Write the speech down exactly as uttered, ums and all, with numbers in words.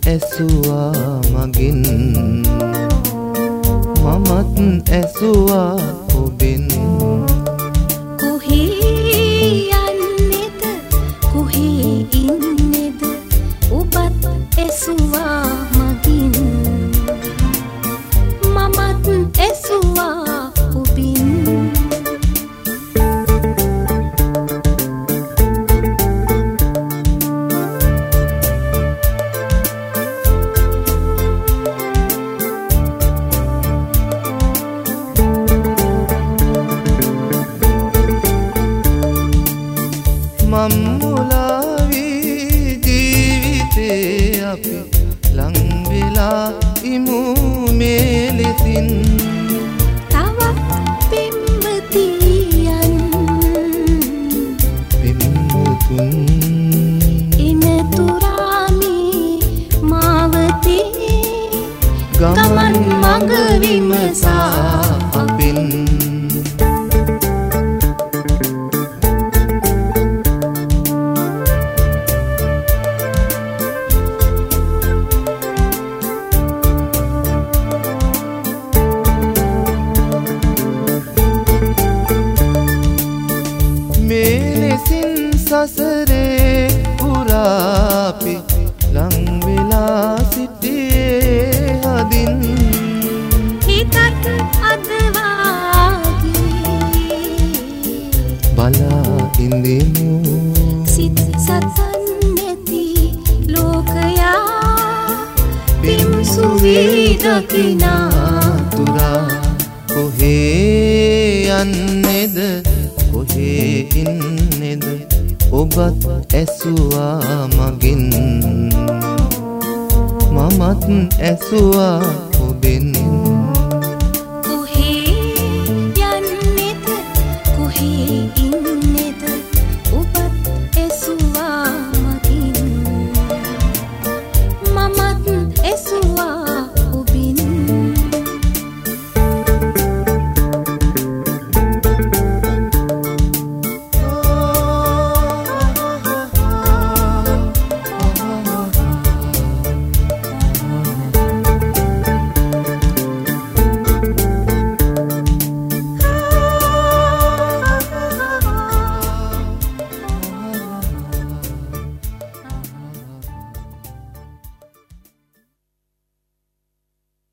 ඇසුවා මගින් මමත් ඇසුවා ඔබෙන් කොහේ යන්නේද කොහේ ඉන්නේද ඔබත් ඇසුවා මගින් මමත් ඇසුවා ඔබින් මම්මුලාවී ජීවිතේ අපි ලංවෙලා ඉමු මේ ලෙසින් තවත් පෙම්වතියන් පෙම්වතුන් එනතුරාමි මාවතේ ගමන් මඟ විමසා අපෙන් මෙලෙසින් සසරේ පුරාපි ලංවෙලා සිටියේ හදින් හිතත් අදවාගේ බලා ඉඳිමු සිත් සතන් නැති ලෝකයා පිම්සුවී දකිනා තුරා කොහේ යන්නේද කොහේ ඉන්නේද ඔබත් ඇසුවා මගින් මමත් ඇසුවා ඔබෙන්